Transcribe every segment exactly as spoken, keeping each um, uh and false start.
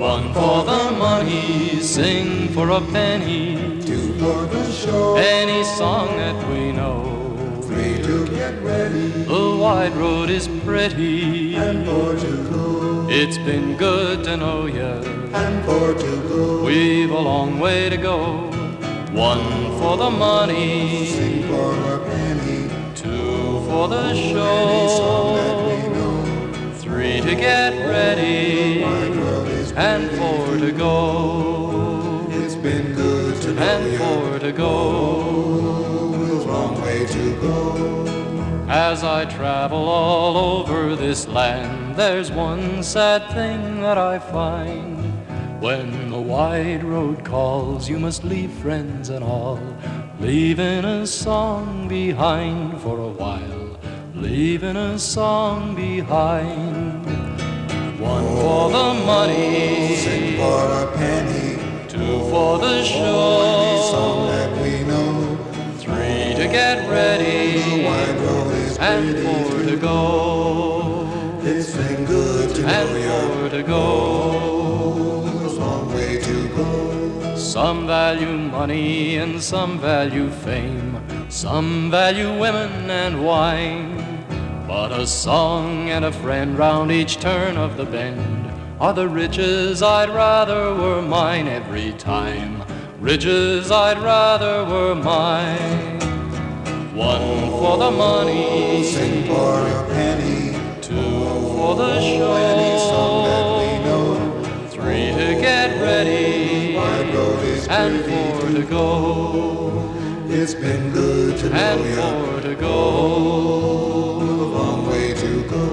One for the money, sing for a penny. Two for the show, any song that we know. Three to get ready, The wide road is pretty, and four to go, it's been good to know ya. and four to go. We've a long way to go. One for the money, Sing for a penny, two for the any song that we show, know. three to get ready, Wide road is and pretty, four to go, it's been good to know and ya. four to go. There's a long way to go. As I travel all over this land, there's one sad thing that I find. When the wide road calls, you must leave friends and all, leaving a song behind for a while, leaving a song behind. One for the money, Sing for a penny, two for the any song show, that we know. three to get The ready, wide road is and pretty, four to go, it's been good to and know ya. four to go. There's a long way to go. Some value money and some value fame, some value women and wine. But a song and a friend round each turn of the bend are the riches I'd rather were mine every time. Riches I'd rather were mine. One for the money, Sing for a penny, two for the any song that we show, know. three to get ready, Wide road is and pretty, four to go, it's been good to know and ya. four to go. A long way to go.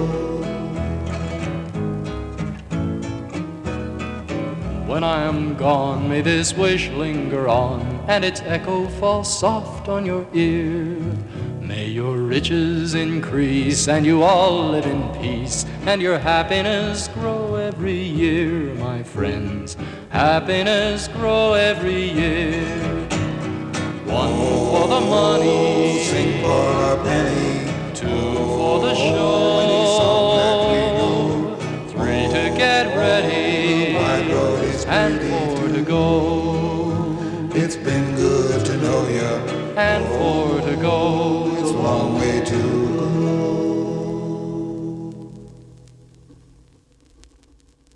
When I am gone, may this wish linger on, and its echo fall soft on your ear. May your riches increase, and you all live in peace, and your happiness grow every year, my friends. Happiness grow every year. One for the money, Sing for a penny, two for the any song that we show, know. three to get ready, Wide road is and pretty, four to go, it's been good to know ya. and four to go. It's a long way to go.